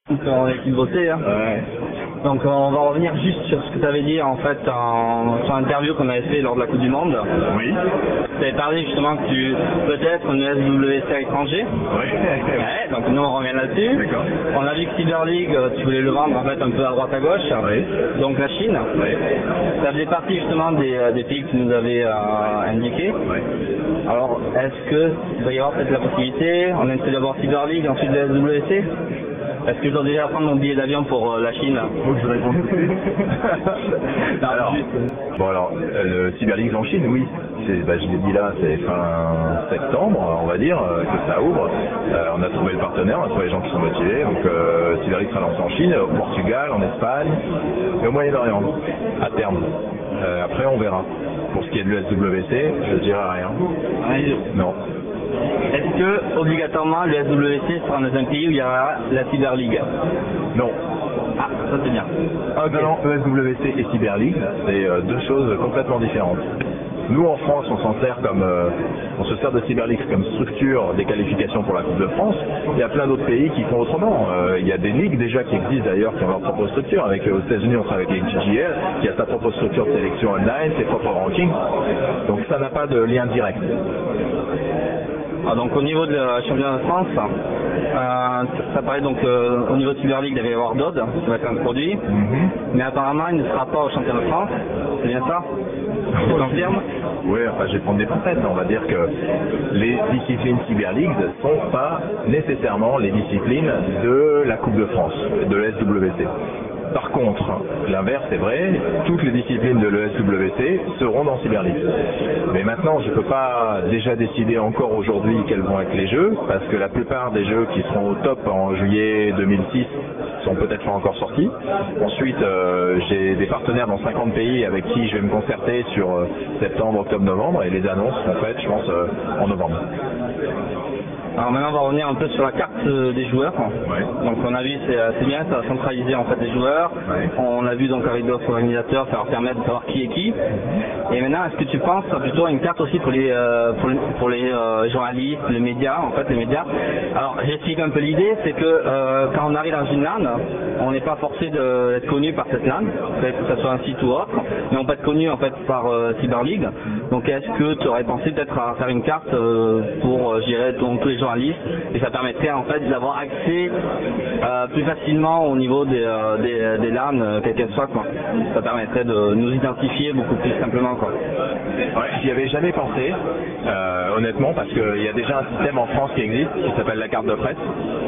On a pu bosser, hein. Ouais. Donc on va revenir juste sur ce que tu avais dit en fait sur l'interview qu'on avait fait lors de la Coupe du Monde. Oui. Tu avais parlé justement que tu peut-être une SWC à l'étranger. Oui. Ouais, donc nous on revient là-dessus. D'accord. On a vu que Cyber League, tu voulais le vendre en fait un peu à droite à gauche. Oui. Donc la Chine. Oui. Ça faisait partie justement des pays que tu nous avais indiqués. Oui. Alors est-ce que il va y avoir peut-être la possibilité, on essaie d'abord Cyber League, ensuite la SWC? Est-ce que je dois déjà prendre mon billet d'avion pour la Chine? Faut que je réponde tout de suite. Non, alors, le Cyber League en Chine, oui. Je l'ai dit là, c'est fin septembre, on va dire, que ça ouvre. On a trouvé le partenaire, on a trouvé les gens qui sont motivés. Donc Cyber League sera lancé en Chine, au Portugal, en Espagne et au Moyen-Orient, à terme. Après, on verra. Pour ce qui est de l'USWC, je ne dirai rien. Non. Est-ce que, obligatoirement, le SWC sera dans un pays où il y aura la Cyber League? Non. Ah, ça c'est bien. Okay. Non, ESWC et Cyber League, c'est deux choses complètement différentes. Nous, en France, on se sert de Cyber League comme structure des qualifications pour la Coupe de France. Il y a plein d'autres pays qui font autrement. Il y a des ligues déjà qui existent d'ailleurs, qui ont leur propre structure. Aux États-Unis, on travaille avec GGL, qui a sa propre structure de sélection online, ses propres rankings. Donc ça n'a pas de lien direct. Ah, donc au niveau de la championnat de France, ça paraît donc au niveau de Cyber League, il va y avoir Dodd qui va être introduit, mais apparemment il ne sera pas au championnat de France, c'est bien ça? Tu confirmes? Oui, enfin je vais prendre des pincettes. On va dire que les disciplines Cyber League ne sont pas nécessairement les disciplines de la Coupe de France, de l'SWC. Par contre, l'inverse est vrai, toutes les disciplines de l'ESWC seront dans Cyber League. Mais maintenant, je ne peux pas déjà décider encore aujourd'hui quels vont être les jeux, parce que la plupart des jeux qui seront au top en juillet 2006 sont peut-être pas encore sortis. Ensuite, j'ai des partenaires dans 50 pays avec qui je vais me concerter sur septembre, octobre, novembre, et les annonces seront faites, je pense, en novembre. Alors maintenant on va revenir un peu sur la carte des joueurs. Ouais. Donc on a vu c'est bien, ça va centraliser en fait les joueurs. Ouais. On l'a vu donc avec d'autres organisateurs, ça leur permet de savoir qui est qui. Et maintenant est-ce que tu penses plutôt à une carte aussi pour les journalistes, les médias, en fait les médias. Alors j'explique un peu l'idée, c'est que quand on arrive dans une LAN, on n'est pas forcé d'être connu par cette LAN, que ce soit un site ou autre, mais on peut être connu en fait par Cyber League. Donc est-ce que tu aurais pensé peut-être à faire une carte pour gérer tous les journalistes, et ça permettrait en fait d'avoir accès plus facilement au niveau des LAN, quelles qu'elles soient, quoi. Ça permettrait de nous identifier beaucoup plus simplement, quoi. Ouais, j'y avais jamais pensé, honnêtement, parce qu'il y a déjà un système en France qui existe, qui s'appelle la carte de presse.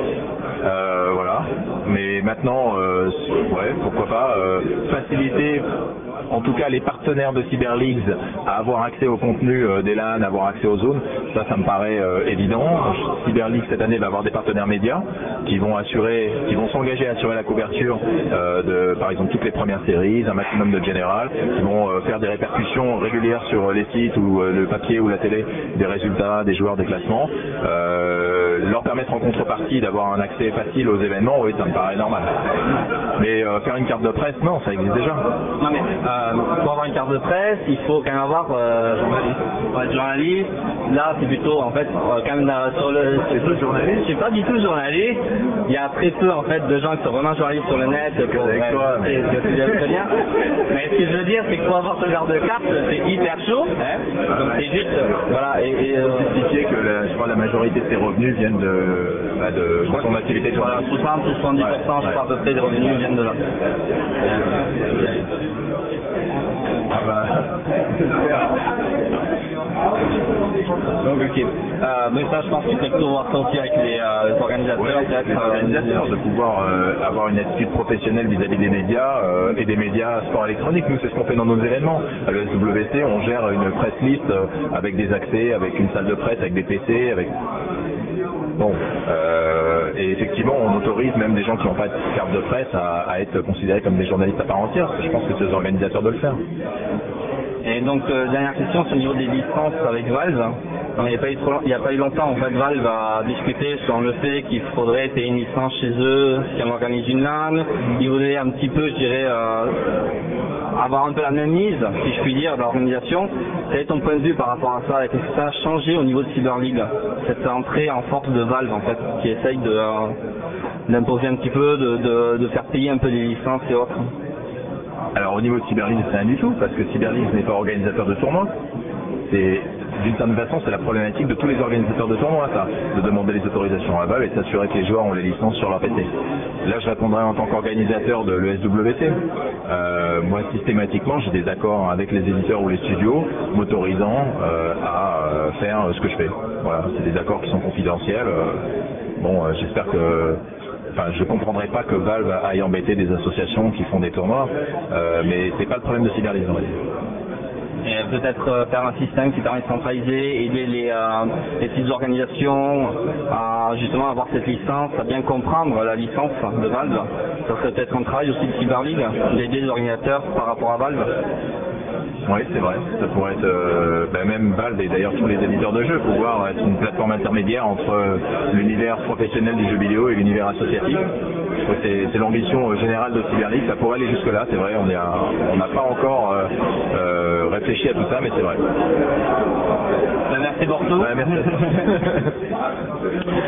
Voilà. Mais maintenant, ouais, pourquoi pas faciliter en tout cas les partenaires de Cyber Leagues à avoir accès au contenu des LAN, avoir accès aux zones, ça me paraît évident. Cyber League cette année va avoir des partenaires médias qui vont s'engager à assurer la couverture de par exemple toutes les premières séries, un maximum de général, qui vont faire des répercussions régulières sur les sites ou le papier ou la télé des résultats, des joueurs, des classements, leur permettre en contrepartie d'avoir un accès facile aux événements, oui ça me paraît normal. Mais faire une carte de presse, non, ça existe déjà. Non mais pour avoir une carte de presse, il faut quand même avoir journaliste. Là, c'est plutôt en fait quand même sur le. C'est pas du tout journaliste. Il y a très peu en fait de gens qui sont vraiment journalistes sur le net. C'est très bien. Mais ce que je veux dire, c'est que pour avoir ce genre de carte, c'est hyper chaud. Hein, donc c'est juste, voilà. Et justifier que je crois la majorité de ses revenus viennent de son activité. Voilà, 60 ou 70%, je crois à peu près des revenus viennent de là. Ah bah. Donc ok. Mais ça je pense qu'il faut plutôt voir ça aussi avec les organisateurs, de pouvoir avoir une attitude professionnelle vis-à-vis des médias et des médias sport électronique. Nous c'est ce qu'on fait dans nos événements. À l'ESWC on gère une press list avec des accès, avec une salle de presse, avec des PC, avec. Bon, et effectivement, on autorise même des gens qui n'ont pas de carte de presse à être considérés comme des journalistes à part entière, parce que je pense que c'est aux organisateurs de le faire. Et donc, dernière question sur le niveau des licences avec Valve. Il n'y a pas eu longtemps, en fait, Valve a discuté sur le fait qu'il faudrait payer une licence chez eux si on organise une LAN. Ils voulaient un petit peu, je dirais, avoir un peu la même mise, si je puis dire, de l'organisation. Quel est ton point de vue par rapport à ça? Est-ce que ça a changé au niveau de Cyber League, cette entrée en force de Valve, en fait, qui essaye d'imposer un petit peu, de faire payer un peu les licences et autres? Alors au niveau de Cyberleague, c'est rien du tout, parce que Cyberleague n'est pas organisateur de tournois. D'une certaine façon, c'est la problématique de tous les organisateurs de tournois, ça, de demander les autorisations à Valve et de s'assurer que les joueurs ont les licences sur leur PC. Là, je répondrai en tant qu'organisateur de l'ESWC. Moi, systématiquement, j'ai des accords avec les éditeurs ou les studios m'autorisant à faire ce que je fais. Voilà, c'est des accords qui sont confidentiels. J'espère que... Enfin, je comprendrai pas que Valve aille embêter des associations qui font des tournois, mais c'est pas le problème de Cyberleague. Et peut-être faire un système qui permet de centraliser, aider les petites organisations à justement avoir cette licence, à bien comprendre la licence de Valve. Ça serait peut-être un travail aussi de Cyberleague, d'aider les organisateurs par rapport à Valve. Oui, c'est vrai. Ça pourrait être même Valve et d'ailleurs tous les éditeurs de jeux pouvoir être une plateforme intermédiaire entre l'univers professionnel du jeu vidéo et l'univers associatif. C'est l'ambition générale de Cyberleague. Ça pourrait aller jusque là. C'est vrai. On n'a pas encore réfléchi à tout ça, mais c'est vrai. Merci Borto. Ouais, merci.